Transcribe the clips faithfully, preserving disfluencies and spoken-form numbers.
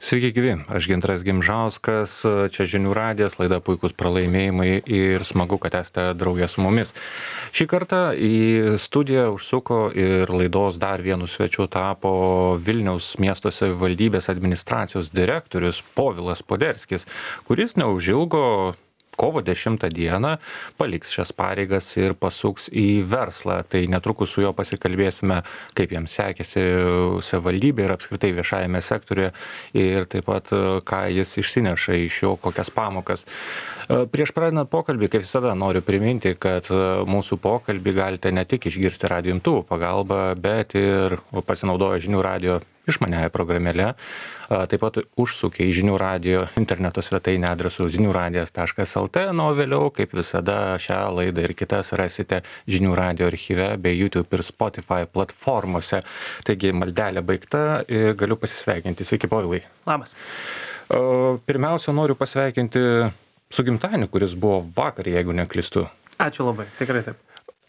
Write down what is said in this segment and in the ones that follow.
Sveiki gyvi, aš Gintaras Gimžauskas, čia Žinių radijas, laida Puikūs pralaimėjimai ir smagu, kad esate draugė su mumis. Šį kartą į studiją užsuko ir laidos dar vienu svečiu tapo Vilniaus miesto savivaldybės administracijos direktorius Povilas Poderskis, kuris neužilgo kovo dešimtą dieną paliks šias pareigas ir pasuks į verslą. Tai netrukus su juo pasikalbėsime, kaip jam sekėsi savivaldybė ir apskritai viešajame sektoriuje ir taip pat, ką jis išsineša iš jo, kokias pamokas. Prieš pradedant pokalbį, kaip visada, noriu priminti, kad mūsų pokalbį galite ne tik išgirsti radijo imtuvų pagalba, bet ir pasinaudoję Žinių radijo išmaniąją programėlę. Taip pat užsukę į Žinių radijo interneto svetainę adresu ziniuradijas taškas lt, na o vėliau, kaip visada, šią laidą ir kitas rasite Žinių radijo archyve bei YouTube ir Spotify platformose. Taigi, maldelė baigta ir galiu pasisveikinti. Sveiki, Povilai. Labas. Pirmiausia, noriu pasveikinti su gimtadieniu, kuris buvo vakar, jeigu neklystu. Ačiū labai, tikrai taip.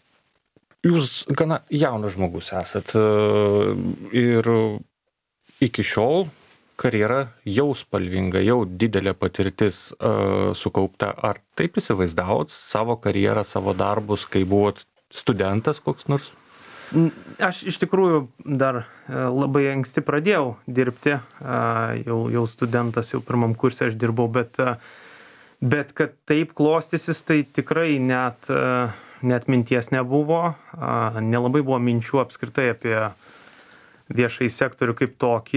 Jūs gana jaunas žmogus esat ir iki šiol karjera jau spalvinga, jau didelė patirtis uh, sukaupta. Ar taip įsivaizdavot savo karjerą, savo darbus, kai buvot studentas koks nors? Aš iš tikrųjų dar labai anksti pradėjau dirbti, jau, jau studentas, jau pirmam kurse aš dirbau, bet, bet kad taip klostysis, tai tikrai net, net minties nebuvo, nelabai buvo minčių apskritai apie viešai sektorių kaip tokį,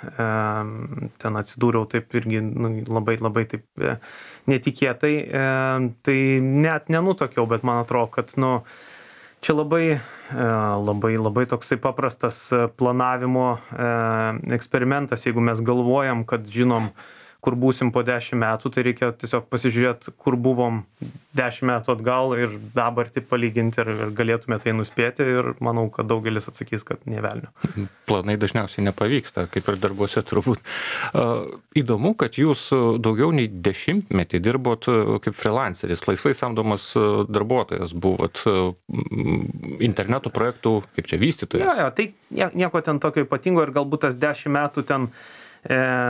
ten atsidūriau taip irgi nu, labai, labai taip netikėtai, tai net nenutokiau, bet man atrodo, kad nu, čia labai, labai, labai toksai paprastas planavimo eksperimentas, jeigu mes galvojam, kad žinom, kur būsim po dešimt metų, tai reikia tiesiog pasižiūrėti, kur buvom dešimt metų atgal ir dabartį palyginti ir, ir galėtume tai nuspėti ir manau, kad daugelis atsakys, kad nė velnio. Planai dažniausiai nepavyksta, kaip ir darbuose turbūt. Įdomu, kad jūs daugiau nei dešimtmetį dirbot kaip freelanceris, laisvai samdomas darbuotojas buvot interneto projektų, kaip čia vystytojas. Jo, jo, tai nieko ten tokio ypatingo ir galbūt tas dešimt metų ten E,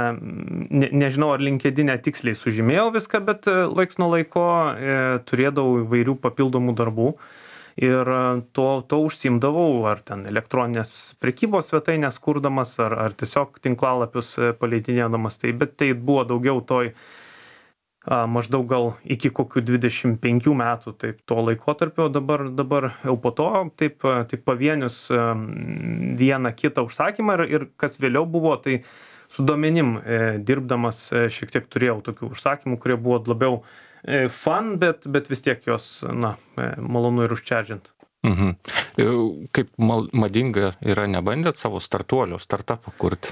ne, nežinau, ar LinkedIn'e tiksliai sužymėjau viską, bet laiks nuo laiko e, turėdavau įvairių papildomų darbų ir to, to užsiimdavau, ar ten elektroninės prekybos svetainės kurdamas, ar, ar tiesiog tinklalapius paleidinėdamas, tai, bet tai buvo daugiau toj a, maždaug gal iki kokių dvidešimt penkių metų, taip to laikotarpio, dabar, dabar jau po to, taip tik pavienius a, vieną kitą užsakymą ir, ir kas vėliau buvo, tai su duomenim e, dirbdamas e, šiek tiek turėjau tokių užsakymų, kurie buvo labiau e, fun, bet, bet vis tiek jos, na, e, malonu ir užčerdžiant. Mhm. Kaip mal, madinga yra nebandėt savo startuolio, startupą kurti?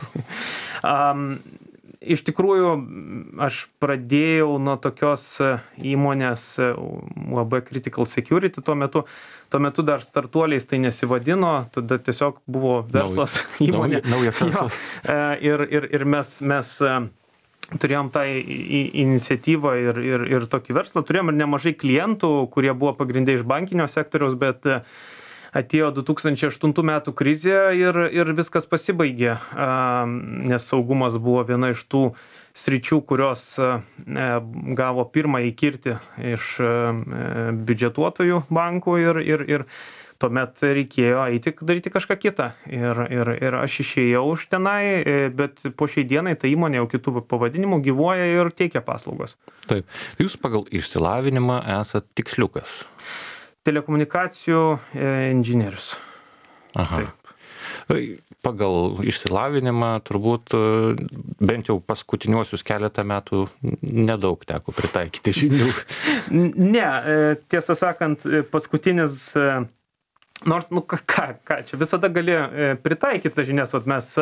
um, iš tikrųjų, aš pradėjau nuo tokios įmonės U A B Critical Security tuo metu. Tuo metu dar startuoliais tai nesivadino, tada tiesiog buvo verslas Nauj, įmonė. Naujas verslas. Ir, ir, ir mes, mes turėjom tą iniciatyvą ir, ir, ir tokį verslą. Turėjom ir nemažai klientų, kurie buvo pagrindai iš bankinio sektoriaus, bet atėjo du tūkstančiai aštuntų metų krizė ir, ir viskas pasibaigė, nes saugumas buvo viena iš tų sričių, kurios gavo pirmąjį kirtį iš biudžetuotojų bankų ir, ir, ir tuomet reikėjo eiti daryti kažką kitą. Ir, ir, ir aš išėjau už tenai, bet po šiai dienai ta įmonė jau kitų pavadinimų gyvuoja ir teikia paslaugos. Taip. Jūs pagal išsilavinimą esat tiksliukas. Telekomunikacijų inžinierius. Aha. Taip. Pagal išsilavinimą turbūt bent jau paskutiniuosius keletą metų nedaug teko pritaikyti žinių. Ne, tiesą sakant, paskutinis, nors, nu ką, ką, čia visada gali pritaikyti tas žinias, o mes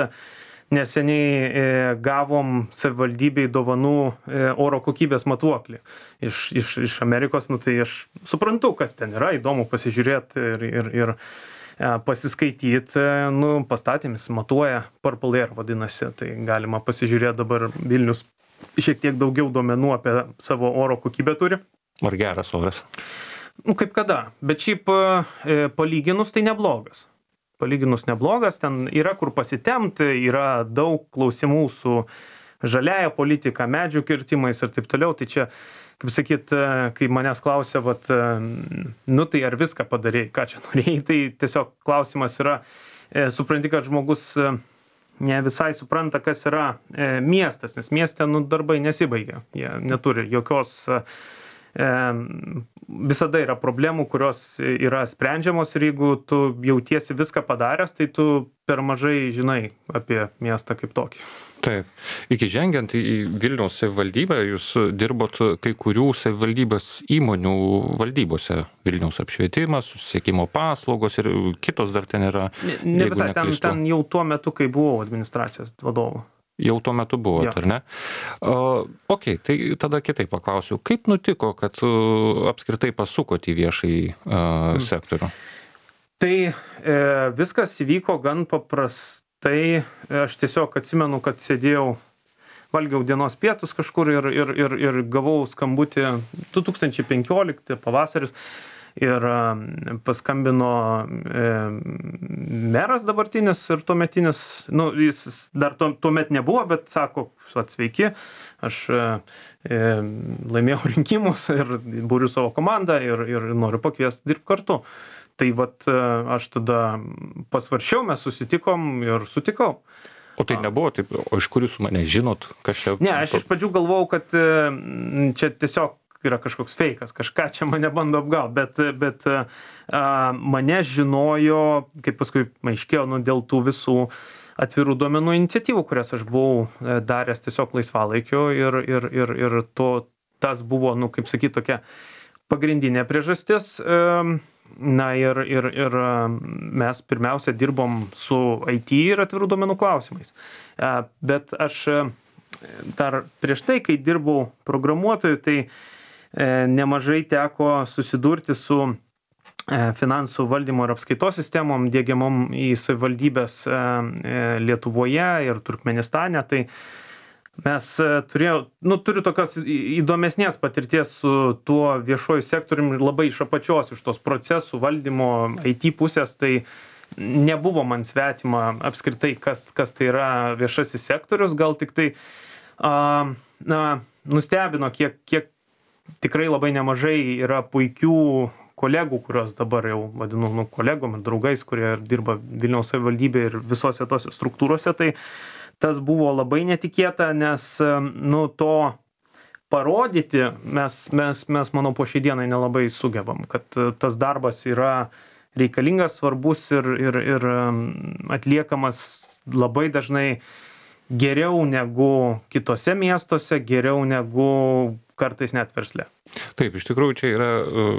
neseniai gavom savivaldybei dovanų oro kokybės matuoklį iš, iš, iš Amerikos, nu tai aš suprantu, kas ten yra, įdomu pasižiūrėti ir, ir, ir pasiskaityti, nu, pastatėmis matuoja, Purple Air vadinasi, tai galima pasižiūrėti dabar Vilnius šiek tiek daugiau duomenų apie savo oro kokybę turi. Ar geras oras? Nu, kaip kada, bet šiaip palyginus tai neblogas. Palyginus neblogas, ten yra kur pasitemti, yra daug klausimų su žaliąją politiką, medžių kirtimais ir taip toliau. Tai čia, kaip sakyt, kai manęs klausia, vat, nu tai ar viską padarėjai, ką čia norėjai, tai tiesiog klausimas yra, supranti, kad žmogus ne visai supranta, kas yra miestas, nes mieste nu, darbai nesibaigia, jie neturi jokios, visada yra problemų, kurios yra sprendžiamos ir jeigu tu jautiesi viską padaręs, tai tu per mažai žinai apie miestą kaip tokį. Taip. Iki žengiant į Vilniaus savivaldybę, jūs dirbot kai kurių savivaldybės įmonių valdybose. Vilniaus apšvietimas, susisiekimo paslaugos ir kitos dar ten yra. Ne, ne visai, ten, ten jau tuo metu, kai buvau administracijos vadovu. Jau tuo metu buvo, ar ne? Uh, ok, tai tada kitaip paklausiu. Kaip nutiko, kad uh, apskritai pasukot į viešąjį uh, hmm. sektorių? Tai e, viskas įvyko gan paprastai. Aš tiesiog atsimenu, kad sėdėjau, valgiau dienos pietus kažkur ir, ir, ir, ir gavau skambutį du tūkstančiai penkiolikti pavasaris. Ir paskambino e, meras dabartinis ir tuometinis, nu, jis dar tuomet nebuvo, bet sako, sveiki, aš e, laimėjau rinkimus ir būriu savo komandą ir, ir noriu pakviesti dirbti kartu. Tai vat aš tada pasvaršiau, mes susitikom ir sutikau. O tai nebuvo taip, o iš kur jūs mane žinot, kas čia? Ne, aš iš pradžių galvojau, kad čia tiesiog yra kažkoks feikas, kažką čia mane bando apgauti, bet, bet a, mane žinojo, kaip paskui aiškėjo, nu, dėl tų visų atvirų duomenų iniciatyvų, kurias aš buvau daręs tiesiog laisvalaikiu ir, ir, ir, ir to, tas buvo, nu, kaip sakyti, tokia pagrindinė priežastis. Na ir, ir, ir mes pirmiausia dirbom su I T ir atvirų duomenų klausimais. Bet aš dar prieš tai, kai dirbau programuotoju, tai nemažai teko susidurti su finansų valdymo ir apskaitos sistemom diegiamom į savivaldybės Lietuvoje ir Turkmenistane. Tai mes turėjau, nu, turiu tokios įdomesnės patirties su tuo viešuoju sektoriumi labai iš apačios, iš tos procesų valdymo I T pusės, tai nebuvo man svetima apskritai, kas, kas tai yra viešasis sektorius, gal tik tai a, na, nustebino, kiek, kiek tikrai labai nemažai yra puikių kolegų, kurios dabar jau vadinu nu, kolegom ir draugais, kurie dirba Vilniaus savivaldybėje ir visose tose struktūrose, tai tas buvo labai netikėta, nes nu, to parodyti mes, mes, mes, manau, po šiai dienai nelabai sugebam, kad tas darbas yra reikalingas, svarbus ir, ir, ir atliekamas labai dažnai geriau negu kitose miestuose, geriau negu kartais net versle. Taip, iš tikrųjų čia yra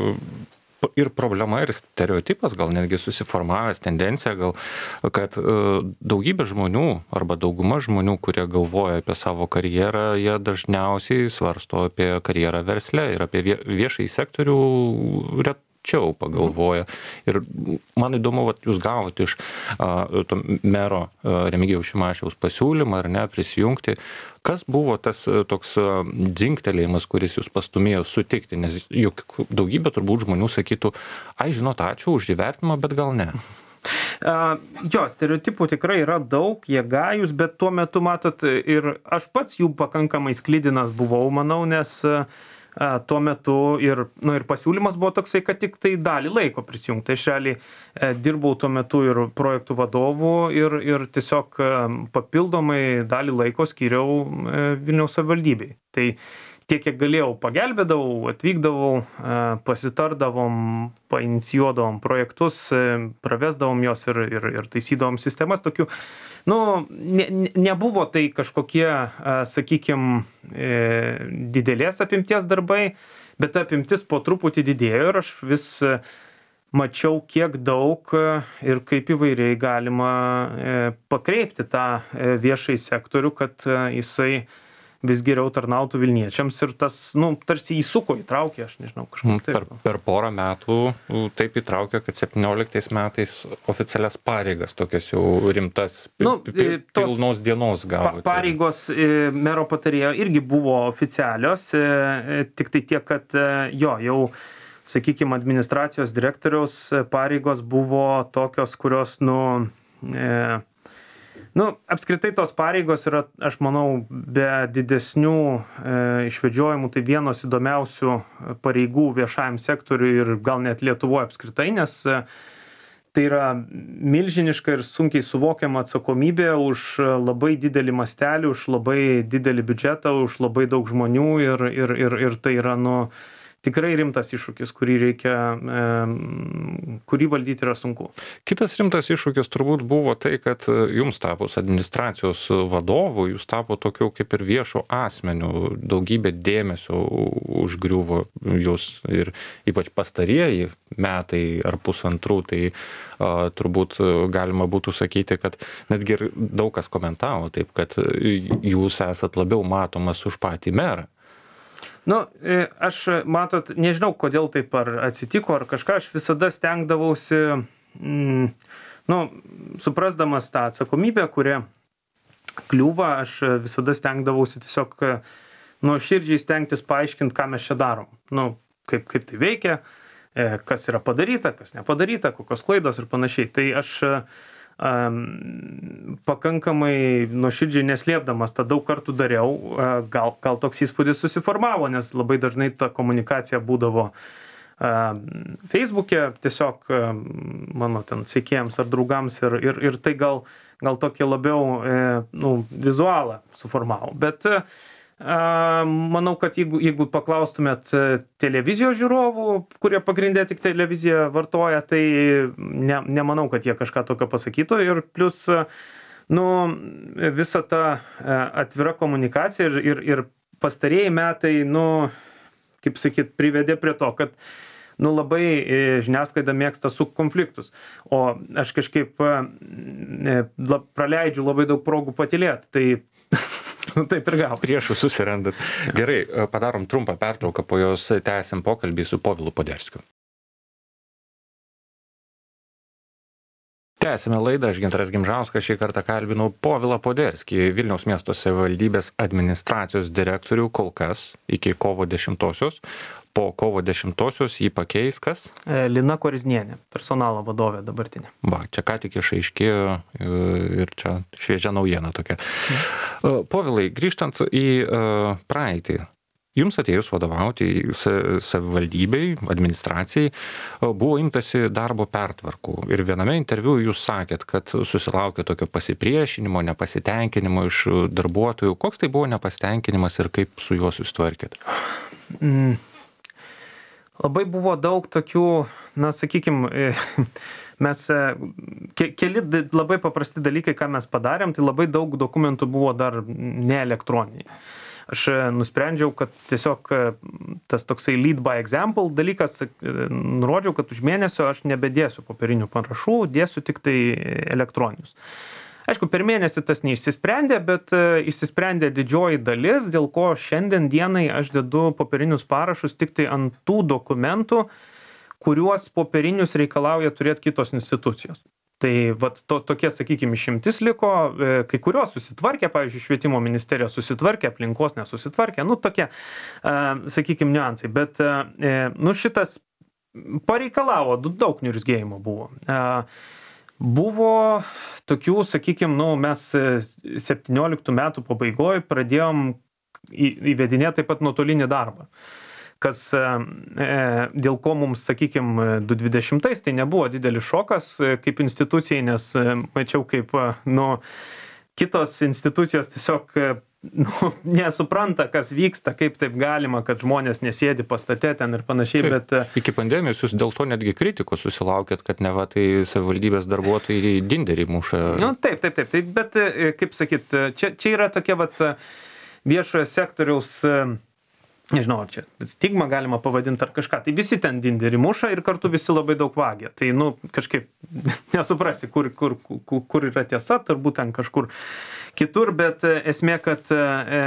ir problema, ir stereotipas, gal netgi susiformavęs tendencija, gal, kad daugybė žmonių arba dauguma žmonių, kurie galvoja apie savo karjerą, jie dažniausiai svarsto apie karjerą versle ir apie viešąjį sektorių rečiau pagalvoja. Ir man įdomu, vat, jūs gavote iš a, to mero Remigijaus Šimašiaus pasiūlymą, ar ne, prisijungti. Kas buvo tas toks dzingtelėjimas, kuris jūs pastumėjo sutikti? Nes juk daugybė turbūt žmonių sakytų, ai, žinot, ačiū už įvertinimą, bet gal ne. Uh, jo, stereotipų tikrai yra daug, jie gajus, bet tuo metu, matot, ir aš pats jų pakankamai sklidinas buvau, manau, nes uh, tuo metu ir, nu, ir pasiūlymas buvo toksai, kad tik tai dalį laiko prisijungti. Aš realiai e, dirbau tuo metu ir projektų vadovų ir, ir tiesiog e, papildomai dalį laiko skyriau e, Vilniaus savivaldybei. Tai tiek, kiek galėjau, pagelbėdavau, atvykdavau, e, pasitardavom, painicijuodavom projektus, e, pravesdavom jos ir, ir, ir taisydavom sistemas tokių. Nu, ne, nebuvo tai kažkokie, sakykime, didelės apimties darbai, bet apimtis po truputį didėjo ir aš vis mačiau, kiek daug ir kaip įvairiai galima pakreipti tą viešąjį sektorių, kad jisai vis geriau tarnautų Vilniečiams ir tas, nu, tarsi įsuko, įtraukė, aš nežinau, kažkaip taip. Per, per porą metų taip įtraukė, kad septynioliktais metais oficialias pareigas, tokias jau rimtas, nu, pilnos dienos gavote. Pa, pareigos mero patarėjo irgi buvo oficialios, tik tai tiek, kad jo, jau, sakykime, administracijos direktoriaus pareigos buvo tokios, kurios, nu, e, Nu, apskritai tos pareigos yra, aš manau, be didesnių e, išvedžiojimų, tai vienos įdomiausių pareigų viešajam sektoriui ir gal net Lietuvoje apskritai, nes e, tai yra milžiniška ir sunkiai suvokiama atsakomybė už labai didelį mastelį, už labai didelį biudžetą, už labai daug žmonių ir, ir, ir, ir tai yra, nu, tikrai rimtas iššūkis, kurį reikia, e, kurį valdyti yra sunku. Kitas rimtas iššūkis turbūt buvo tai, kad jums tapus administracijos vadovu, jūs tapo tokiu kaip ir viešo asmeniu, daugybė dėmesio užgriuvo jūs ir ypač pastarieji metai ar pusantrų, tai a, turbūt galima būtų sakyti, kad netgi ir daug kas komentavo taip, kad jūs esat labiau matomas už patį merą. Nu, aš, matot, nežinau, kodėl taip ar atsitiko, ar kažką, aš visada stengdavausi, mm, nu, suprasdamas tą atsakomybę, kurią kliūva, aš visada stengdavausi tiesiog nuoširdžiai stengtis paaiškinti, ką mes čia darom. Nu, kaip, kaip tai veikia, kas yra padaryta, kas nepadaryta, kokios klaidos ir panašiai. Tai aš Um, pakankamai nuoširdžiai neslėpdamas tą daug kartų dariau, uh, gal, gal toks įspūdis susiformavo, nes labai dažnai ta komunikacija būdavo uh, Facebook'e, tiesiog uh, mano ten sekėjams ar draugams ir, ir, ir tai gal, gal tokį labiau uh, nu, vizualą suformavo. Bet uh, manau, kad jeigu, jeigu paklaustumėt televizijos žiūrovų, kurie pagrindė tik televiziją vartoja, tai ne, nemanau, kad jie kažką tokio pasakytų. Ir plus, nu, visa ta atvira komunikacija ir, ir, ir pastarėjai metai, nu, kaip sakyt, privedė prie to, kad nu, labai žiniasklaida mėgsta su konfliktus. O aš kažkaip praleidžiu labai daug progų patylėti. Tai taip ir gavosi. Priešų susirandat. Gerai, padarom trumpą pertrauką, po jos tęsim pokalbį su Povilu Poderskiu. Tęsime laidą, aš Gintaras Gimžauskas, šį kartą kalbinau Povilą Poderskį, Vilniaus miesto savivaldybės administracijos direktorių kol kas iki kovo dešimtosios. Po kovo dešimtosios jį pakeis kas? Lina Koriznienė, personalo vadovė dabartinė. Va, čia ką tik išaiškėjo ir čia šviežia naujiena tokia. Mm. Povilai, grįžtant į praeitį, jums atėjus vadovauti savivaldybei, administracijai, buvo imtasi darbo pertvarkų. Ir viename interviu jūs sakėt, kad susilaukė tokio pasipriešinimo, nepasitenkinimo iš darbuotojų. Koks tai buvo nepasitenkinimas ir kaip su juo susitvarkėt? Mm. Labai buvo daug tokių, na, sakykime, mes ke, keli labai paprasti dalykai, ką mes padarėm, tai labai daug dokumentų buvo dar ne elektroniniai. Aš nusprendžiau, kad tiesiog tas toksai lead by example dalykas, nurodžiau, kad už mėnesio aš nebedėsiu popierinių parašų, dėsiu tik tai elektroninius. Aišku, per mėnesį tas neišsisprendė, bet išsisprendė didžioji dalis, dėl ko šiandien dienai aš dedu popierinius parašus tik tai ant tų dokumentų, kuriuos popierinius reikalauja turėti kitos institucijos. Tai vat, to, tokie, sakykime, išimtis liko, kai kurios susitvarkė, pavyzdžiui, švietimo ministerija susitvarkė, aplinkos nesusitvarkė, nu tokie, sakykime, niuansai. Bet nu, šitas pareikalavo, daug niurzgėjimo buvo. Buvo tokių, sakykime, nu, mes septynioliktų metų pabaigoje pradėjom įvedinėti taip pat nuotolinį darbą. Kas, dėl ko mums, sakykime, du tūkstančiai dvidešimtais tai nebuvo didelis šokas kaip institucijai, nes mačiau, kaip, nu, kitos institucijos tiesiog nu, nesupranta, kas vyksta, kaip taip galima, kad žmonės nesėdi pastate ten ir panašiai, taip, bet... Iki pandemijos jūs dėl to netgi kritikos susilaukėt, kad neva tai savivaldybės darbuotojai dinderį muša. Nu, taip, taip, taip, taip, bet, kaip sakyt, čia, čia yra tokia, vat, viešojo sektoriaus, nežinau, čia stigma galima pavadinti ar kažką, tai visi ten dinderį muša ir kartu visi labai daug vagia. Tai, nu, kažkaip nesuprasi, kur, kur, kur, kur yra tiesa, turbūt ten kažkur kitur, bet esmė, kad e,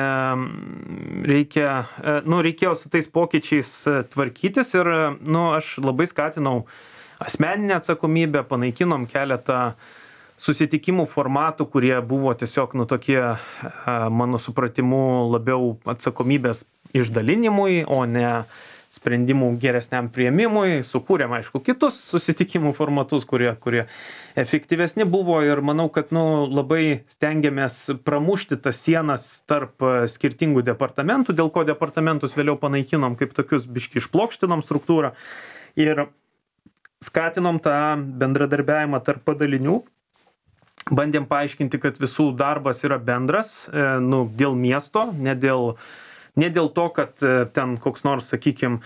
reikia, e, nu, reikėjo su tais pokyčiais tvarkytis ir, nu, aš labai skatinau asmeninę atsakomybę, panaikinom keletą susitikimų formatų, kurie buvo tiesiog, nu, tokie, mano supratimu, labiau atsakomybės išdalinimui, o ne, sprendimų geresniam priėmimui, sukūrėm, aišku, kitus susitikimų formatus, kurie, kurie efektyvesni buvo ir manau, kad nu, labai stengiamės pramušti tas sienas tarp skirtingų departamentų, dėl ko departamentus vėliau panaikinom kaip tokius biški išplokštinom struktūrą ir skatinom tą bendradarbiavimą tarp padalinių. Bandėm paaiškinti, kad visų darbas yra bendras, nu, dėl miesto, ne dėl Ne dėl to, kad ten koks nors, sakykime,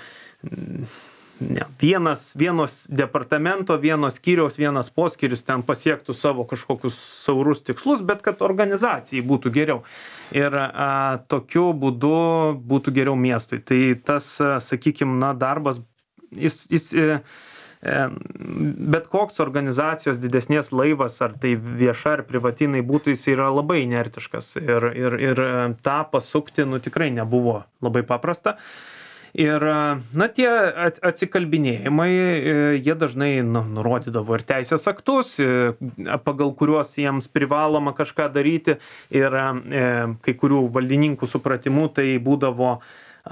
ne, vienas, vienos departamento, vienos skyriaus, vienas poskyris ten pasiektų savo kažkokius saurus tikslus, bet kad organizacijai būtų geriau. Ir a, tokiu būdu būtų geriau miestui. Tai tas, sakykime, na, darbas, jis, jis e, bet koks organizacijos didesnės laivas, ar tai vieša ar privatinai būtų, jis yra labai inertiškas ir, ir, ir tą pasukti, nu, tikrai nebuvo labai paprasta. Ir, na, tie atsikalbinėjimai, jie dažnai nu, nurodydavo ir teisės aktus, pagal kuriuos jiems privaloma kažką daryti ir kai kurių valdininkų supratimų tai būdavo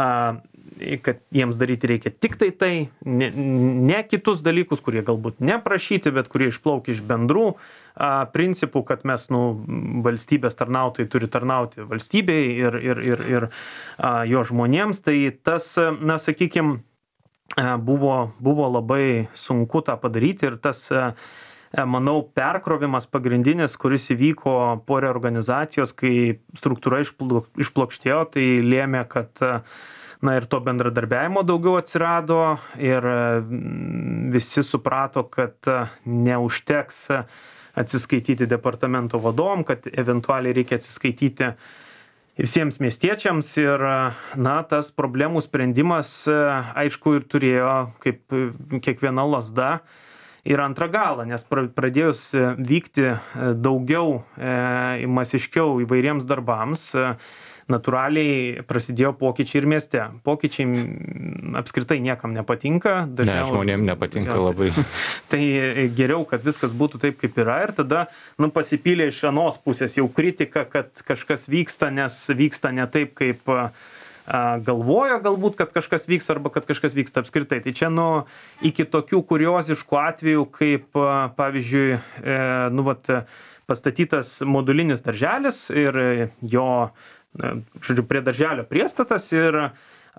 kad jiems daryti reikia tik tai tai, ne, ne kitus dalykus, kurie galbūt neprašyti, bet kurie išplaukia iš bendrų a, principų, kad mes, nu, valstybės tarnautojai turi tarnauti valstybei ir, ir, ir, ir a, jo žmonėms. Tai tas, na, sakykime, buvo, buvo labai sunku tą padaryti ir tas, a, manau, perkrovimas pagrindinis, kuris įvyko po reorganizacijos, kai struktūra išplokštėjo, tai lėmė, kad na ir to bendradarbiavimo daugiau atsirado ir visi suprato, kad neužteks atsiskaityti departamento vadovom, kad eventualiai reikia atsiskaityti visiems miestiečiams ir, na, tas problemų sprendimas, aišku, ir turėjo, kaip kiekviena lazda, ir antrą galą, nes pradėjus vykti daugiau, masiškiau įvairiems darbams, natūraliai prasidėjo pokyčiai ir mieste. Pokyčiai apskritai niekam nepatinka. Dažniau, ne, žmonėm nepatinka ja, labai. Tai geriau, kad viskas būtų taip, kaip yra. Ir tada nu, pasipylė iš anos pusės jau kritika, kad kažkas vyksta, nes vyksta ne taip, kaip a, galvojo galbūt, kad kažkas vyks arba kad kažkas vyksta apskritai. Tai čia nu, iki tokių kurioziškų atvejų, kaip a, pavyzdžiui, e, nu, vat, pastatytas modulinis darželis ir jo žodžiu, prie darželio priestatas ir a,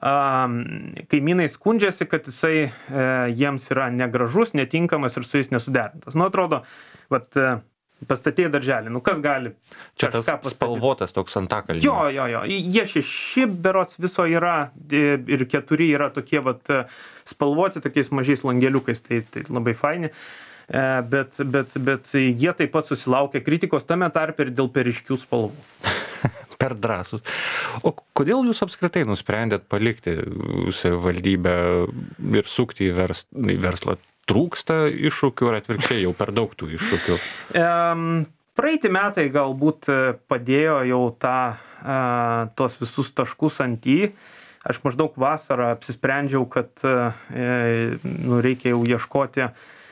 kaimynai skundžiasi, kad jisai a, jiems yra negražus, netinkamas ir su jais nesuderintas. Nu, atrodo, vat, pastatė darželį, nu kas gali... Čia tas spalvotas toks antakalnis. Jo, jo, jo, jie šeši berods viso yra ir keturi yra tokie vat, spalvoti tokiais mažais langeliukais, tai, tai labai faini. Bet, bet, bet jie taip pat susilaukė kritikos tame tarpe ir dėl periškių spalvų. Per drąsus. O kodėl jūs apskritai nusprendėt palikti savivaldybę ir sukti į, vers, į verslą? Trūksta iššūkių ar atvirkščiai jau per daug tų iššūkių? Um, praeiti metai galbūt padėjo jau tą, uh, tos visus taškus ant į. Aš maždaug vasarą apsisprendžiau, kad uh, nu, reikia jau ieškoti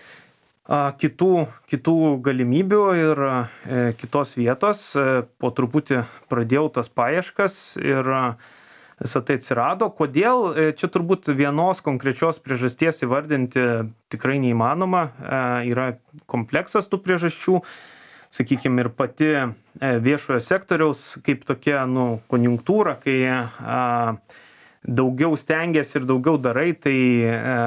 kitų, kitų galimybių ir e, kitos vietos. E, po truputį pradėjau tas paieškas ir visą tai atsirado. Kodėl? E, čia turbūt vienos konkrečios priežasties įvardinti tikrai neįmanoma. E, yra kompleksas tų priežasčių. Sakykime, ir pati e, viešojo sektoriaus kaip tokia nu, konjunktūra, kai a, daugiau stengiasi ir daugiau darai, tai e,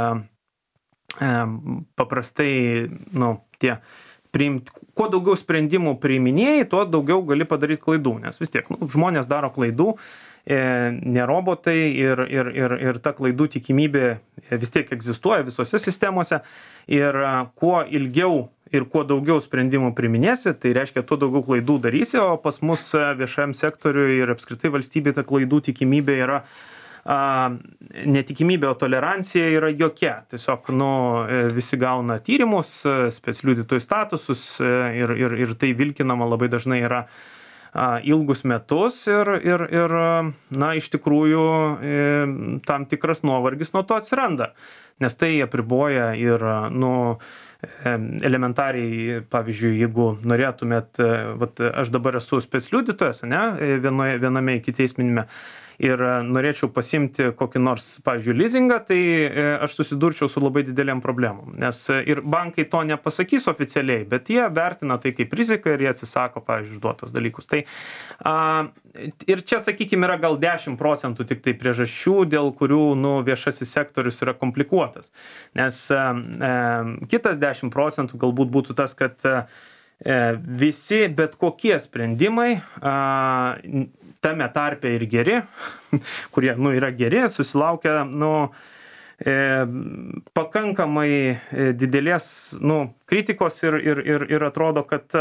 paprastai, nu, tie priimti, kuo daugiau sprendimų priiminėjai, tuo daugiau gali padaryti klaidų, nes vis tiek, nu, žmonės daro klaidų, e, ne robotai ir, ir, ir, ir ta klaidų tikimybė vis tiek egzistuoja visose sistemose ir kuo ilgiau ir kuo daugiau sprendimų priiminėsi, tai reiškia, tuo daugiau klaidų darysi, o pas mus viešajam sektoriui ir apskritai valstybė ta klaidų tikimybė yra A, netikimybė, o tolerancija yra jokia. Tiesiog nu, visi gauna tyrimus, specliudytojų statusus ir, ir, ir tai vilkinama labai dažnai yra a, ilgus metus ir, ir, ir na, iš tikrųjų e, tam tikras nuovargis nuo to atsiranda, nes tai apriboja ir nu, elementariai, pavyzdžiui, jeigu norėtumėt, vat, aš dabar esu specliudytojas, ne, vienoje, viename ikiteisminime, ir norėčiau pasiimti kokį nors, pavyzdžiui, leasingą, tai aš susidurčiau su labai didelėm problemom. Nes ir bankai to nepasakys oficialiai, bet jie vertina tai kaip riziką ir jie atsisako, pavyzdžiui, išduotos dalykus. Tai, a, ir čia, sakykime, yra gal dešimt procentų tik tai priežasčių, dėl kurių nu, viešasis sektorius yra komplikuotas. Nes a, a, kitas dešimt procentų galbūt būtų tas, kad a, visi bet kokie sprendimai, a, tame tarpe ir geri, kurie nu, yra geri, susilaukia nu, e, pakankamai didelės nu, kritikos ir, ir, ir, ir atrodo, kad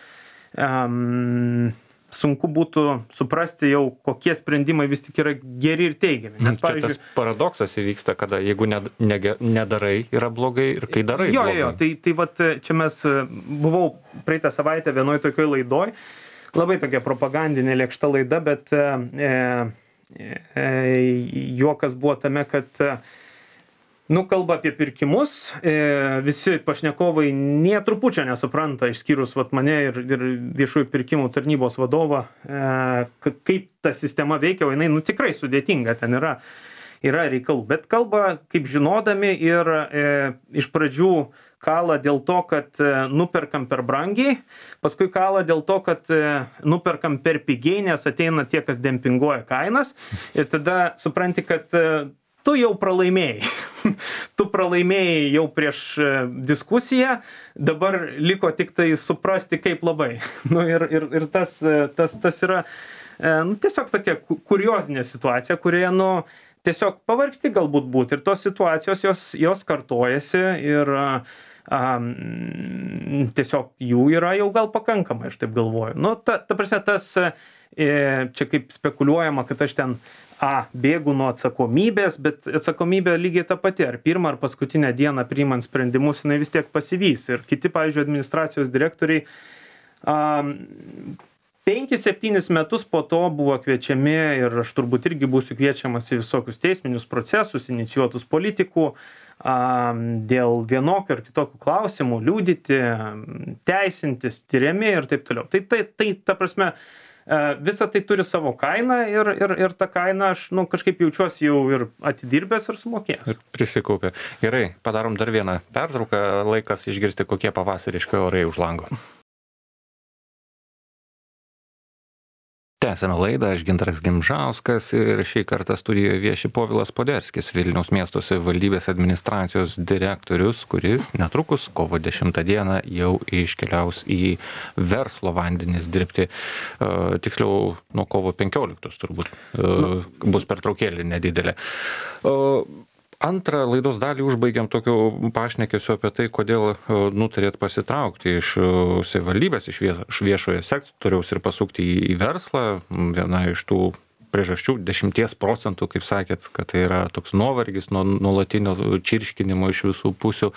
um, sunku būtų suprasti jau, kokie sprendimai vis tik yra geri ir teigiami. Nes, pavyzdžiui, tas paradoksas įvyksta, kada jeigu ne, ne, nedarai yra blogai ir kai darai jo, blogai. Jo, tai, tai vat, čia mes buvau praeitą savaitę vienoj tokioj laidoj, labai tokia propagandinė lėkšta laida, bet e, e, juokas buvo tame, kad nu, kalba apie pirkimus, e, visi pašnekovai nie trupučio nesupranta, išskyrus vat, mane ir, ir viešųjų pirkimų tarnybos vadovą, e, kaip ta sistema veikia, o jinai nu, tikrai sudėtinga, ten yra, yra reikalų. Bet kalba, kaip žinodami, ir e, iš pradžių kala dėl to, kad e, nuperkam per brangiai, paskui kala dėl to, kad e, nuperkam per pigiai, nes ateina tie, kas dempinguoja kainas, ir tada supranti, kad e, tu jau pralaimėjai. Tu pralaimėjai jau prieš diskusiją, dabar liko tik tai suprasti, kaip labai. Nu, ir ir, ir tas, tas, tas yra nu, tiesiog tokia kuriozinė situacija, kurioje nu, tiesiog pavargsti galbūt būti. Ir tos situacijos jos, jos kartojasi ir um, tiesiog jų yra jau gal pakankamai, aš taip galvoju. Nu, ta, ta prasme, tas čia kaip spekuliuojama, kad aš ten A, bėgu nuo atsakomybės, bet atsakomybė lygiai ta pati. Ar pirmą, ar paskutinę dieną priimant sprendimus, jinai vis tiek pasivys. Ir kiti, pavyzdžiui, administracijos direktoriai um, penkis septynis metus po to buvo kviečiami, ir aš turbūt irgi būsiu kviečiamas į visokius teisminius procesus, inicijuotus politikų, um, dėl vienokio ar kitokių klausimų, liudyti, teisintis, tyriami ir taip toliau. Tai, tai, tai ta prasme, visa tai turi savo kainą ir, ir, ir tą kainą aš nu, kažkaip jaučiuosi jau ir atidirbęs ir sumokėjęs. Ir prisikaupė. Gerai, padarom dar vieną pertrauką, laikas išgirsti, kokie pavasariški orai už lango. Tęsame laidą, aš Gintaras Gimžauskas ir šį kartą studijoje vieši Povilas Poderskis, Vilniaus miesto savivaldybės administracijos direktorius, kuris netrukus kovo dešimtą dieną jau iškeliaus į verslo vandenis dirbti. Uh, tiksliau, nuo kovo penkioliktos turbūt uh, bus pertraukėlė nedidelė. Uh, Antrą laidos dalį užbaigiam tokiu pašnekesiu apie tai, kodėl nutarėt pasitraukti iš savivaldybės, iš viešojo sektoriaus ir pasukti į verslą. Viena iš tų priežasčių, dešimties procentų, kaip sakėt, kad tai yra toks nuovargis nuo nuolatinio čirškinimo iš visų pusių.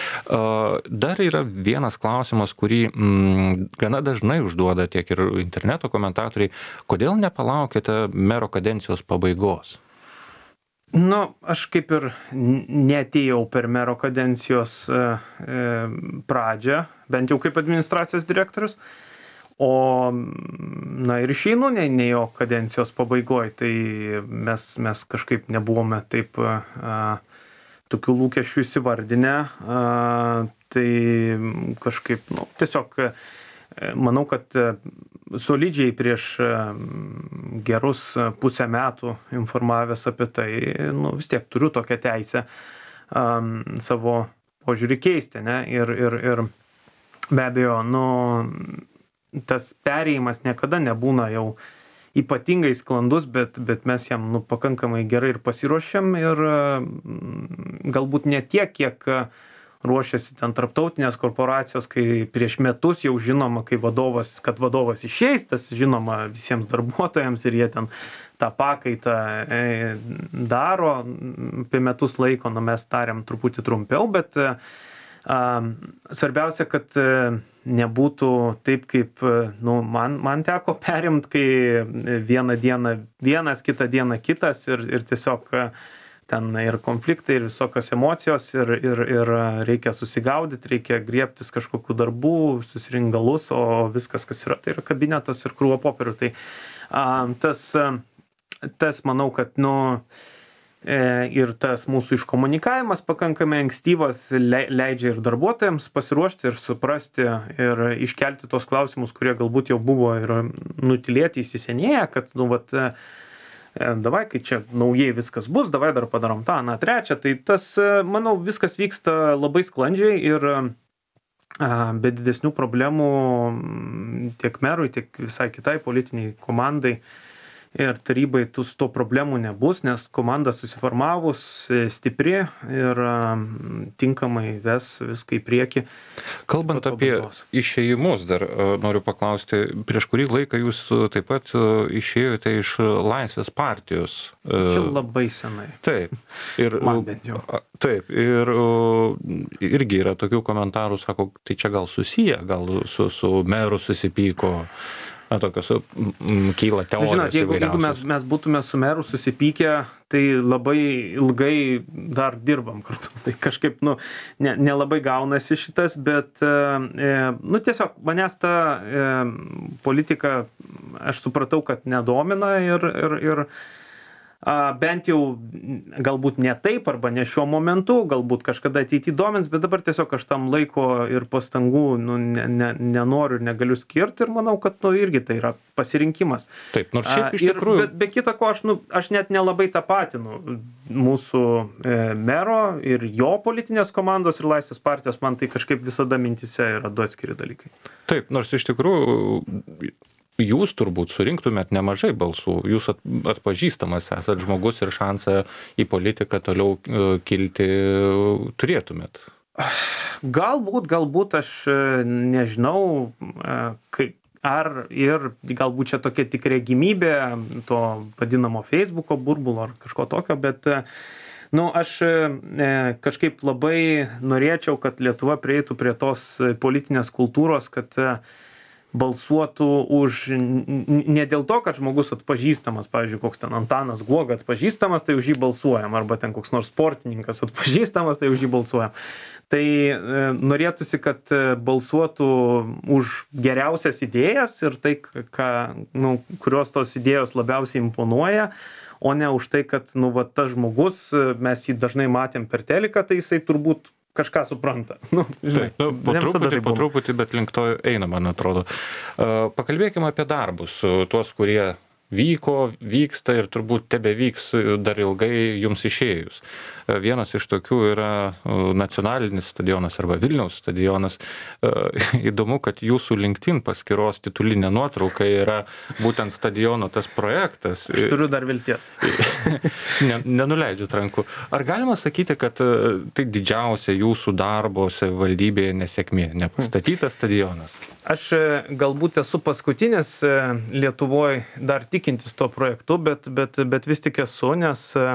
Dar yra vienas klausimas, kurį mm, gana dažnai užduoda tiek ir interneto komentatoriai. Kodėl nepalaukėte mero kadencijos pabaigos? Nu, aš kaip ir neatėjau per mero kadencijos e, e, pradžią, bent jau kaip administracijos direktorius, o na ir išeinu ne, ne jo kadencijos pabaigoje, tai mes, mes kažkaip nebuvome taip a, tokių lūkesčių įsivardinę, a, tai kažkaip, nu, tiesiog manau, kad solidžiai prieš gerus pusę metų informavęs apie tai, nu, vis tiek turiu tokią teisę um, savo požiūrį keisti, ne? Ir, ir, ir be abejo, nu, tas perėjimas niekada nebūna jau ypatingai sklandus, bet, bet mes jam nu, pakankamai gerai ir pasiruošėm ir galbūt ne tiek, kiek ruošiasi ten tarptautinės korporacijos, kai prieš metus jau žinoma, kai vadovas, kad vadovas išeis, tas žinoma visiems darbuotojams ir jie ten tą pakaitą daro apie metus laiko, nu mes tariam truputį trumpiau, bet a, svarbiausia, kad nebūtų taip, kaip nu, man, man teko perimt, kai vieną dieną vienas, kitą dieną kitas ir, ir tiesiog ten ir konfliktai, ir visokios emocijos, ir, ir, ir reikia susigaudyti, reikia griebtis kažkokių darbų, susirinkti galus, o viskas, kas yra, tai yra kabinetas ir krūva popierių. Tai a, tas a, tas manau, kad, nu, ir tas mūsų iškomunikavimas pakankamai ankstyvas leidžia ir darbuotojams pasiruošti ir suprasti ir iškelti tos klausimus, kurie galbūt jau buvo ir nutilėti įsisenėję, kad, nu, vat, davai, kai čia naujai viskas bus, davai dar padarom tą, na, trečią, tai tas, manau, viskas vyksta labai sklandžiai ir be didesnių problemų tiek merui, tiek visai kitai politiniai komandai ir tarybai tų to problemų nebus, nes komanda susiformavus stipri ir tinkamai ves viską į priekį. Kalbant apie išėjimus, dar noriu paklausti, prieš kurį laiką jūs taip pat išėjote iš Laisvės partijos. Čia labai senai. Taip. Ir, Man bent jau. Taip, ir irgi yra tokių komentarų, sako, tai čia gal susiję, gal su, su meru susipyko. Na, tokios m, kyla teorijos. Žinot, jeigu, jeigu mes, mes būtume su meru susipykę, tai labai ilgai dar dirbam kartu. Tai kažkaip, nu, ne, nelabai gaunasi šitas, bet, e, nu, tiesiog manęs ta e, politika, aš supratau, kad nedomina ir, ir, ir a, bent jau galbūt ne taip arba ne šiuo momentu, galbūt kažkada ateity domins, bet dabar tiesiog aš tam laiko ir pastangų nu, ne, ne, nenoriu ir negaliu skirti ir manau, kad nu, irgi tai yra pasirinkimas. Taip, nors šiaip iš tikrųjų. Bet be kita ko, aš, nu, aš net nelabai tapatinu mūsų e, mero ir jo politinės komandos ir Laisvės partijos, man tai kažkaip visada mintise yra du atskiri dalykai. Taip, nors iš tikrųjų jūs turbūt surinktumėt nemažai balsų, jūs atpažįstamas esat žmogus ir šansą į politiką toliau kilti turėtumėt. Galbūt, galbūt aš nežinau, kai, ar ir galbūt čia tokia tik regimybė to vadinamo Facebooko burbulo ar kažko tokio, bet nu, aš kažkaip labai norėčiau, kad Lietuva prieitų prie tos politinės kultūros, kad balsuotų už, ne dėl to, kad žmogus atpažįstamas, pavyzdžiui, koks ten Antanas Guoga atpažįstamas, tai už jį balsuojam, arba ten koks nors sportininkas atpažįstamas, tai už jį balsuojam. Tai e, norėtųsi, kad balsuotų už geriausias idėjas ir tai, ką, nu, kurios tos idėjos labiausiai imponuoja, o ne už tai, kad nu, va, tas žmogus, mes jį dažnai matėm per teliką, tai jisai turbūt kažką supranta. Nu, žinai, Taip, nu, po truputį, po truputį, bet link to eina, man atrodo. Pakalbėkime apie darbus, tuos, kurie vyko, vyksta ir turbūt tebevyks dar ilgai jums išėjus. Vienas iš tokių yra nacionalinis stadionas arba Vilniaus stadionas. Įdomu, kad jūsų LinkedIn paskyros titulinė nuotrauka yra būtent stadiono tas projektas. Aš turiu dar vilties. ne, nenuleidžiu rankų. Ar galima sakyti, kad tai didžiausia jūsų darbo savivaldybėje nesėkmė, nepastatytas stadionas? Aš galbūt esu paskutinis Lietuvoje dar tikintis to projektu, bet, bet, bet vis tik esu, nes e,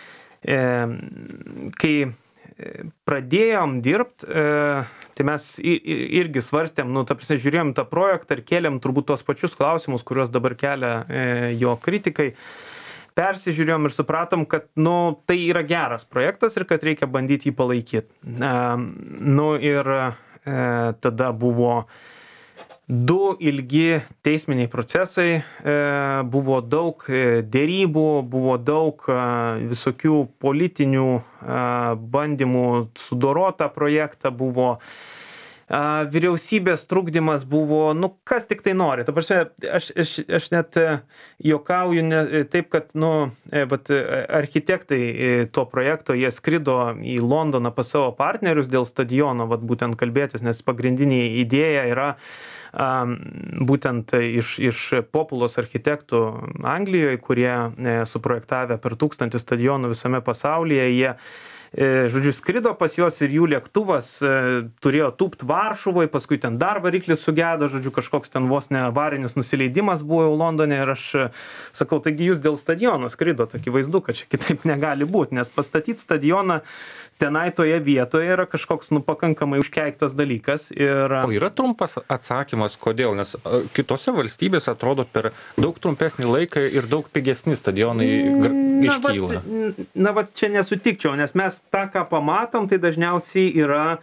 kai pradėjom dirbt, e, tai mes irgi svarstėm, nu, ta prasme, žiūrėjom tą projektą ir kėlėm turbūt tos pačius klausimus, kuriuos dabar kelia e, jo kritikai. Persižiūrėjom ir supratom, kad nu, tai yra geras projektas ir kad reikia bandyti jį palaikyti. E, nu, ir e, tada buvo du ilgi teisminiai procesai, buvo daug dėrybų, buvo daug visokių politinių bandymų sudorot tą projektą, buvo vyriausybės trukdymas, buvo, nu, kas tik tai nori. Ta prasme, aš, aš, aš net juokauju ne, taip, kad, nu, vat, architektai to projekto, jie skrido į Londoną pas savo partnerius dėl stadiono, vat, būtent kalbėtis, nes pagrindinė idėja yra būtent iš, iš populos architektų Anglijoje, kurie suprojektavę per tūkstantį stadionų visame pasaulyje, jie žodžiu, skrido pas juos ir jų lėktuvas turėjo tūpt Varšuvoje, paskui ten dar variklis sugedo, žodžiu, kažkoks ten vos ne avarinis nusileidimas buvo jau Londone ir aš sakau, taigi jūs dėl stadiono skrido, tokį vaizdu, kad čia kitaip negali būti, nes pastatyti stadioną tenai toje vietoje yra kažkoks, nu, pakankamai užkeiktas dalykas. Ir... O yra trumpas atsakymas, kodėl? Nes kitose valstybėse atrodo per daug trumpesnį laiką ir daug pigesni stadionai na, iškyla. Va, na, va, čia nesutikčiau, nes mes tą, ką pamatom, tai dažniausiai yra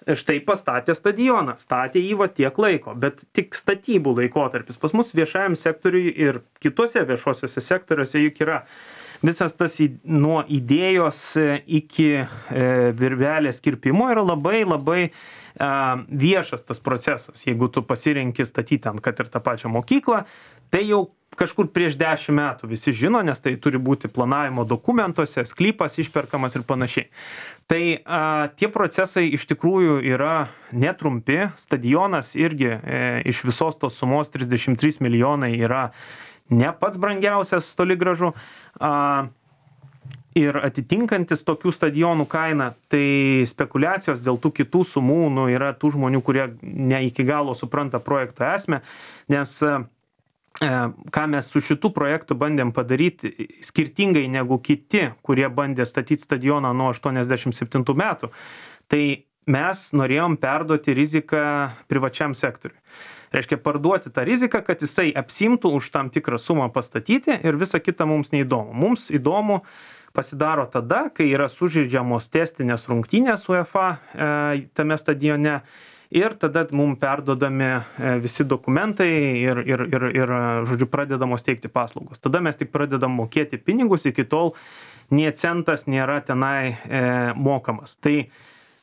štai pastatė stadioną, statė jį va tiek laiko, bet tik statybų laikotarpis. Pas mus viešajam sektoriui ir kitose viešosiuose sektoriuose juk yra visas tas nuo idėjos iki virvelės kirpimo yra labai labai viešas tas procesas. Jeigu tu pasirenki statyti ten, kad ir tą pačią mokyklą, tai jau kažkur prieš dešimt metų visi žino, nes tai turi būti planavimo dokumentuose, sklypas išperkamas ir panašiai. Tai a, tie procesai iš tikrųjų yra netrumpi, stadionas irgi e, iš visos tos sumos trisdešimt trys milijonai yra ne pats brangiausias toli gražu. A, ir atitinkantis tokių stadionų kainą, tai spekulacijos dėl tų kitų sumų nu, yra tų žmonių, kurie ne iki galo supranta projekto esmę, nes ką mes su šitu projektu bandėm padaryti skirtingai negu kiti, kurie bandė statyti stadioną nuo aštuoniasdešimt septintų metų, tai mes norėjom perduoti riziką privačiam sektoriui. Reiškia, parduoti tą riziką, kad jisai apsimtų už tam tikrą sumą pastatyti ir visa kita mums neįdomu. Mums įdomu pasidaro tada, kai yra sužaidžiamos testinės rungtynės UEFA e, tame stadione, ir tada mums perduodami visi dokumentai ir, ir, ir, ir, žodžiu, pradedamos teikti paslaugos. Tada mes tik pradedam mokėti pinigus, iki tol nie centas nėra tenai e, mokamas. Tai e,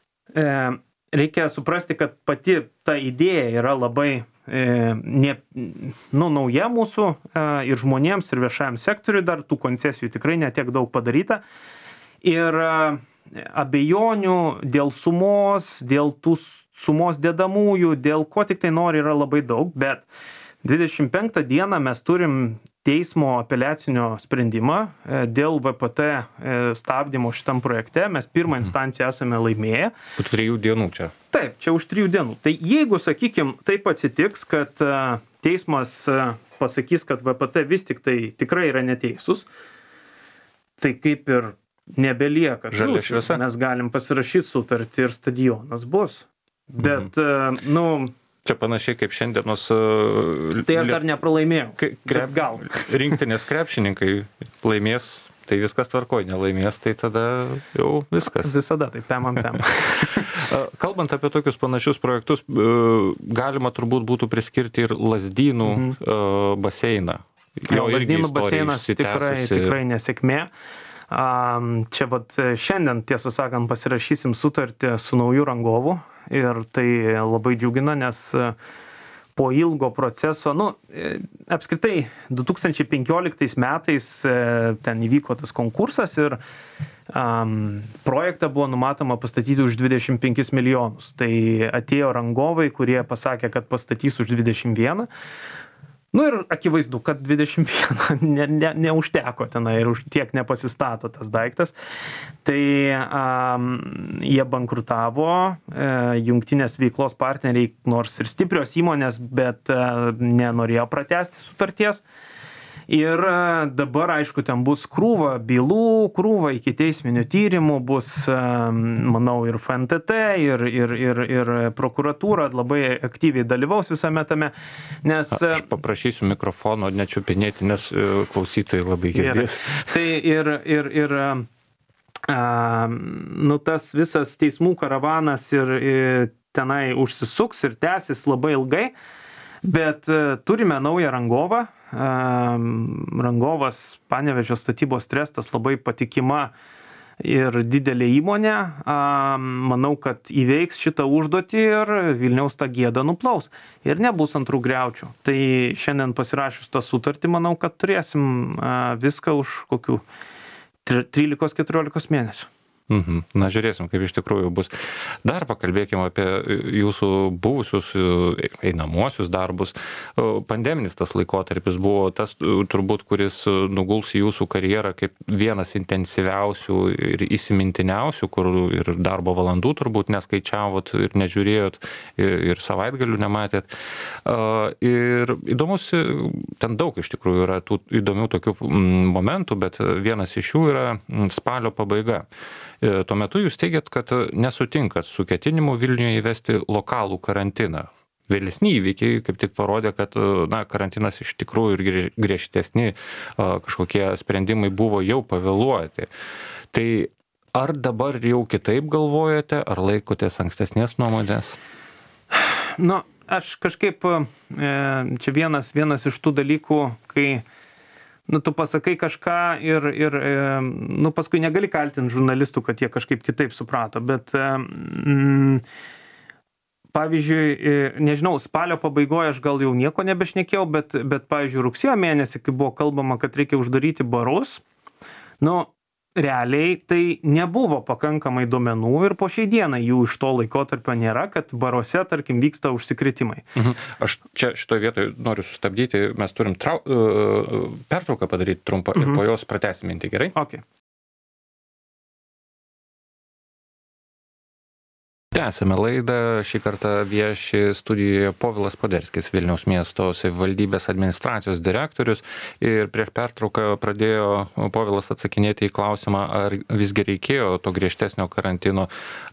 reikia suprasti, kad pati ta idėja yra labai e, ne, nu, nauja mūsų e, ir žmonėms, ir viešajam sektoriui dar tų koncesijų tikrai netiek daug padaryta. Ir e, abejonių dėl sumos, dėl tų sumos dedamųjų, dėl ko tik tai nori yra labai daug, bet dvidešimt penktą dieną mes turim teismo apeliacinio sprendimą dėl V P T stabdymo šitam projekte. Mes pirmą instanciją esame laimėję. Po trijų dienų čia. Taip, čia už trijų dienų. Tai jeigu, sakykim, taip atsitiks, kad teismas pasakys, kad V P T vis tik tai tikrai yra neteisūs, tai kaip ir nebelieka. Žalia šviesa. Mes galim pasirašyti sutartį ir stadionas bus. Bet, mhm. nu... Čia panašiai kaip šiandienos... Tai aš dar nepralaimėjau, krep, gal. Rinktinės krepšininkai laimės, tai viskas tvarkoj, nelaimės, tai tada jau viskas. Visada, tai pemam pemam. Kalbant apie tokius panašius projektus, galima turbūt būtų priskirti ir Lazdynų mhm. baseiną. Jo, Lazdynų baseinas tikrai, tikrai nesėkmė. Čia vat šiandien, tiesą sakant, pasirašysim sutartį su nauju rangovu ir tai labai džiugina, nes po ilgo proceso, nu, apskritai du tūkstančiai penkioliktais metais ten įvyko tas konkursas ir um, projektą buvo numatoma pastatyti už dvidešimt penkis milijonus. Tai atėjo rangovai, kurie pasakė, kad pastatys už dvidešimt vieną. Nu ir akivaizdu, kad dvidešimt vieną ne, ne, neužteko tenai ir už tiek nepasistato tas daiktas. Tai um, jie bankrutavo, e, jungtinės veiklos partneriai, nors ir stiprios įmonės, bet e, nenorėjo pratęsti sutarties. Ir dabar, aišku, ten bus krūva bylų, krūva ikiteisminių tyrimų, bus, manau, ir F N T T, ir, ir, ir, ir prokuratūra labai aktyviai dalyvaus visame tame, nes... Aš paprašysiu mikrofono nečiupinėti, nes klausytojai labai girdės. Tai ir, ir, ir a, nu, tas visas teismų karavanas ir, ir tenai užsisuks ir tęsis labai ilgai, bet turime naują rangovą. Rangovas Panevėžio statybos trestas labai patikima ir didelė įmonė. Manau, kad įveiks šitą užduotį ir Vilniaus tą gėdą nuplaus. Ir nebus antrų griaučių. Tai šiandien pasirašius tą sutartį, manau, kad turėsim viską už kokių trylikos keturiolikos mėnesių. Mhm. Na, žiūrėsim, kaip iš tikrųjų bus. Dar pakalbėkime apie jūsų buvusius einamuosius darbus. Pandeminis tas laikotarpis buvo tas turbūt, kuris nuguls į jūsų karjerą kaip vienas intensyviausių ir įsimintiniausių, kur ir darbo valandų turbūt neskaičiavot ir nežiūrėjot ir savaitgalių nematėt. Ir įdomus, ten daug iš tikrųjų yra tų įdomių tokių momentų, bet vienas iš jų yra spalio pabaiga. Tuo metu jūs teigiat, kad nesutinkat su ketinimu Vilniuje įvesti lokalų karantiną. Vėlesni įvykiai kaip tik parodė, kad na, karantinas iš tikrųjų ir griežtesni kažkokie sprendimai buvo jau pavėluoti. Tai Ar dabar jau kitaip galvojate, ar laikotės ankstesnės nuomonės? Nu, aš kažkaip, čia vienas, vienas iš tų dalykų, kai, nu, tu pasakai kažką ir, ir nu, paskui negali kaltinti žurnalistų, kad jie kažkaip kitaip suprato, bet, mm, pavyzdžiui, nežinau, spalio pabaigoje aš gal jau nieko nebešnekėjau, bet, bet pavyzdžiui, rugsėjo mėnesį, kai buvo kalbama, kad reikia uždaryti barus, nu, realiai tai nebuvo pakankamai duomenų ir po šiai dienai jų iš to laikotarpio nėra, kad baruose, tarkim, vyksta užsikritimai. Mhm. Aš čia šitoje vietoje noriu sustabdyti, mes turim trau, uh, pertrauką padaryti trumpą mhm. ir po jos pratęsim mintį, gerai? Okay. Tęsime laidą, šį kartą vieši studijoje Povilas Poderskis, Vilniaus miesto savivaldybės administracijos direktorius, ir prieš pertrauką pradėjo Povilas atsakinėti į klausimą, ar visgi reikėjo to griežtesnio karantino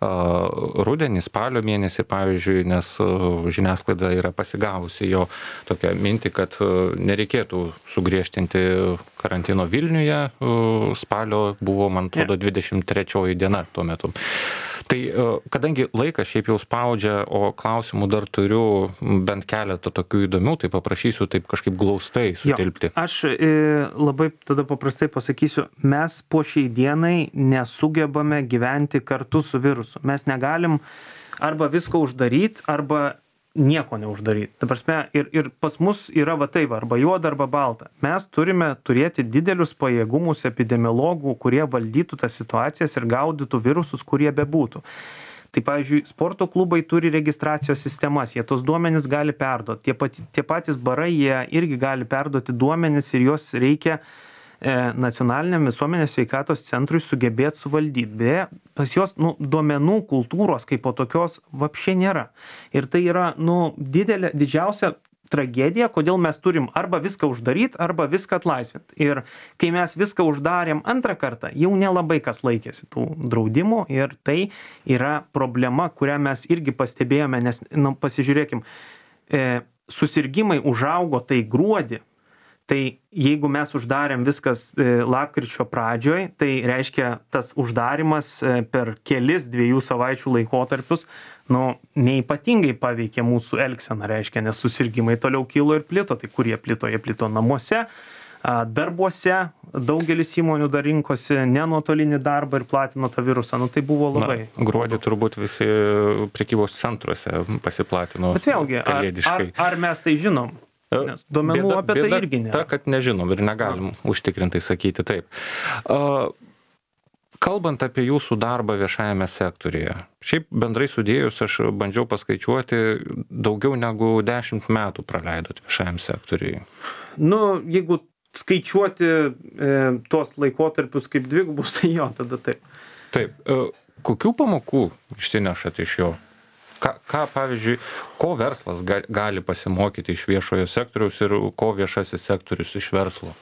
uh, rudenį, spalio mėnesį, pavyzdžiui, nes uh, žiniasklaida yra pasigavusi jo tokią mintį, kad uh, nereikėtų sugriežtinti karantino Vilniuje, uh, spalio buvo, man atrodo, dvidešimt trečioji diena tuo metu. Tai kadangi laikas šiaip jau spaudžia, o klausimų dar turiu bent keletą tokių įdomių, tai paprašysiu taip kažkaip glaustai sutilpti. Jo, aš e, labai tada paprastai pasakysiu, mes po šiai dienai nesugebame gyventi kartu su virusu. Mes negalim arba visko uždaryti, arba nieko neuždaryti. Ta prasme, ir, ir pas mus yra va taip, arba juoda, arba balta. Mes turime turėti didelius pajėgumus epidemiologų, kurie valdytų tas situacijas ir gaudytų virusus, kurie bebūtų. Tai, pavyzdžiui, sporto klubai turi registracijos sistemas, jie tos duomenis gali perduoti. Tie, pati, tie patys barai, jie irgi gali perduoti duomenis ir juos reikia nacionaliniam visuomenės sveikatos centrui sugebėti suvaldyti. Beje, pas juos nu, duomenų kultūros kaip po tokios vapšė nėra. Ir tai yra nu, didelė, didžiausia tragedija, kodėl mes turim arba viską uždaryti, arba viską atlaisvinti. Ir kai mes viską uždarėm antrą kartą, jau nelabai kas laikėsi tų draudimų ir tai yra problema, kurią mes irgi pastebėjome, nes nu, pasižiūrėkim, e, susirgymai užaugo tai gruodį. Tai jeigu mes uždarėm viskas lapkričio pradžioj, tai reiškia tas uždarimas per kelis dviejų savaičių laikotarpius, nu, neipatingai paveikė mūsų elgseną, reiškia, nes susirgymai toliau kilo ir plito. Tai kur jie plito? Jie plito namuose, darbuose, daugelis įmonių dar rinkosi ne nuotolinį darbą ir platino tą virusą. Nu, tai buvo labai. Na, gruodį turbūt visi prekybos centruose pasiplatino. Bet vėlgi, ar, ar, ar mes tai žinom? Nes duomenų bėda, apie tai bėda irgi nėra. Ta, kad nežinom ir negalim A. užtikrintai sakyti taip. Uh, kalbant apie jūsų darbą viešajame sektoriuje, šiaip bendrai sudėjus, aš bandžiau paskaičiuoti, daugiau negu dešimt metų praleidot viešajam sektoriuje. Nu, jeigu skaičiuoti e, tuos laikotarpius kaip dvigubus, tai jo, tada taip. Taip. Uh, kokių pamokų išsinešat iš jo? Ką, ką, pavyzdžiui, ko verslas gali pasimokyti iš viešojo sektoriaus ir ko viešasis sektorius iš verslo?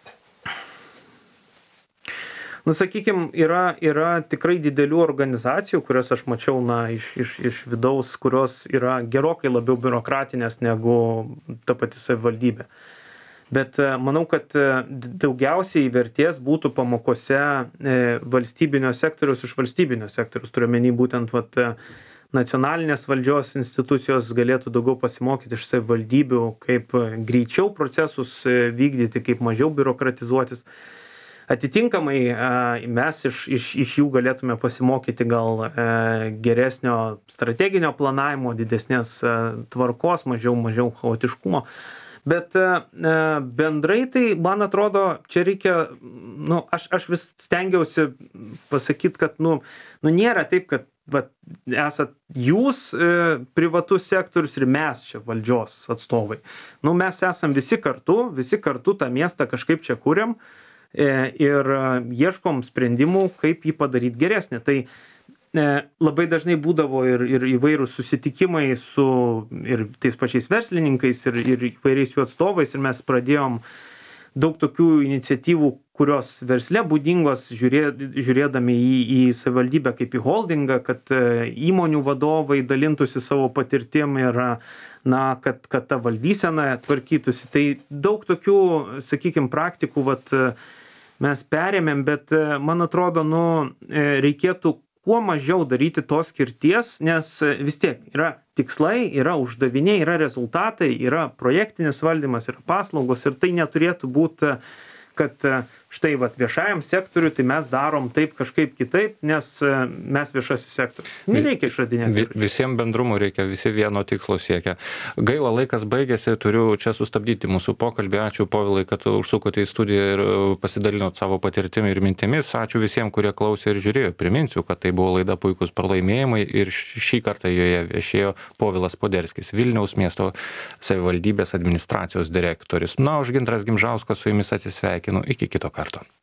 Nu, sakykime, yra, yra tikrai didelių organizacijų, kurias aš mačiau na, iš, iš, iš vidaus, kurios yra gerokai labiau biurokratinės negu ta pati savivaldybė. Bet manau, kad daugiausiai vertės būtų pamokose valstybinio sektoriaus iš valstybinio sektoriaus. Turiu omeny būtent vat, nacionalinės valdžios institucijos galėtų daugiau pasimokyti iš savivaldybių, kaip greičiau procesus vykdyti, kaip mažiau biurokratizuotis. Atitinkamai mes iš, iš, iš jų galėtume pasimokyti gal geresnio strateginio planavimo, didesnės tvarkos, mažiau, mažiau chaotiškumo. Bet bendrai tai, man atrodo, čia reikia, nu, aš, aš vis stengiausi pasakyti, kad, nu, nu nėra taip, kad va, esat jūs e, privatus sektorius ir mes čia valdžios atstovai. Nu, mes esam visi kartu, visi kartu tą miestą kažkaip čia kuriam e, ir ieškom sprendimų, kaip jį padaryti geresnį. Tai e, labai dažnai būdavo ir, ir įvairūs susitikimai su ir tais pačiais verslininkais ir, ir įvairiais jų atstovais ir mes pradėjom daug tokių iniciatyvų, kurios versle būdingos, žiūrė, žiūrėdami į, į savivaldybę kaip į holdingą, kad įmonių vadovai dalintųsi savo patirtim ir na, kad, kad ta valdysena tvarkytųsi. Tai daug tokių, sakykime, praktikų vat, mes perėmėm, bet e, man atrodo, nu, e, reikėtų kuo mažiau daryti tos skirties, nes e, vis tiek yra tikslai, yra uždaviniai, yra rezultatai, yra projektinis valdymas, yra paslaugos ir tai neturėtų būti, kad e, štai vat, viešajam sektoriui tai mes darom taip kažkaip kitaip, nes e, mes viešasis sektorius. Nereikia išradinėti. Vi, visiems bendrumų reikia, visi vieno tikslo siekia. Gaila, laikas baigėsi, turiu čia sustabdyti mūsų pokalbį. Ačiū, Povilai, kad užsukote į studiją ir pasidalinot savo patirtimi ir mintimis. Ačiū visiems, kurie klausė ir žiūrėjo. Priminsiu, kad tai buvo laida Puikūs pralaimėjimai ir šį kartą joje viešėjo Povilas Poderskis, Vilniaus miesto savivaldybės administracijos direktorius. Na, aš Gintaras Gimžauskas su jumis atsisveikinu. Iki kito karto.